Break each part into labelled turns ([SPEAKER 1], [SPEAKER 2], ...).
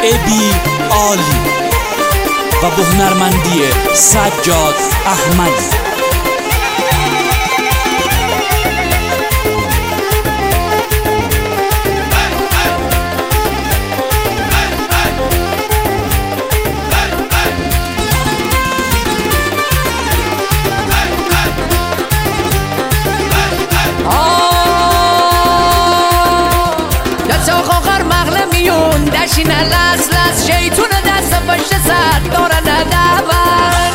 [SPEAKER 1] ابی عالی و به هنرمندی سجاد احمدی.
[SPEAKER 2] دشین لس لس شیطون دست پشت سر داره ندور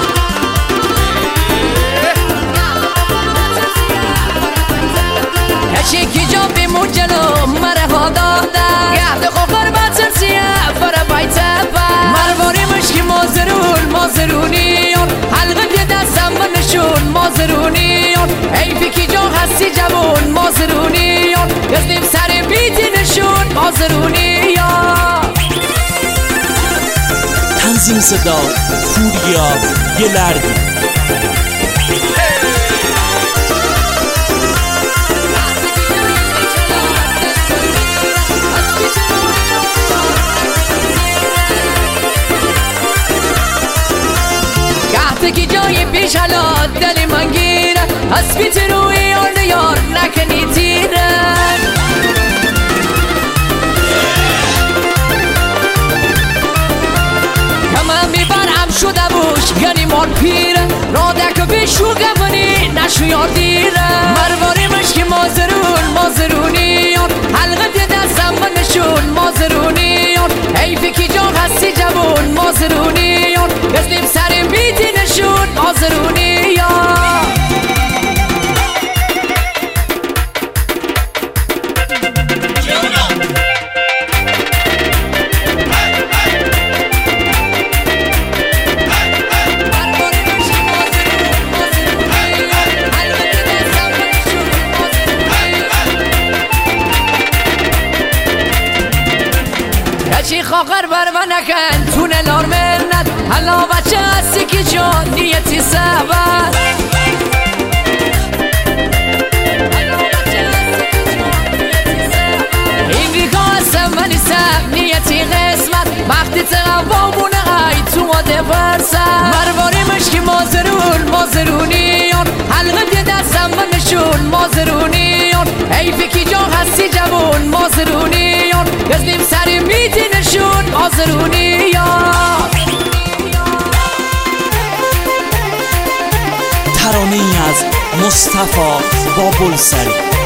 [SPEAKER 2] کشی کی جا بیمون جلو مره ها داده گفت خوخر بطر سیه بره بایته بر مرواری مشکی مازرونیون حلقه بی دستم بنشون مازرونیون ایفی کی جا هستی جوون مازرونیون گزنیم سر بیتی نشون مازرونیون.
[SPEAKER 1] تنظیم صدا فوریا گلردی.
[SPEAKER 2] گهتکی جای پیش حالا دلی من گیره اسبیت روی یار نکنی تیره همه میبرم شده بوش یعنی مال پیره رادک بیشو گفنی نشو یار دیره مرواری مشکی مازرونیون حلقه دی دستم بنشون مازرونیون حیفی کی جا هستی جوون مازرونیون گزنیم سر بیتی نشون مازرونیون. چی خاخر بر من نکن تونه لار منت حالا بچه هستی که جان نیتی سبت این ریکا هستم ولی سب نیتی قسمت وقتی تقوامونه ای تو ماده برسم مرواری مشکی مازرونیون حلقه دی دستم بنشون مازرونیون ایفی کی جا هستی جوون مازرونیون گزنیم سری میتی نشون مازرونیون.
[SPEAKER 1] ترانه‌ای از مصطفی بابلسری.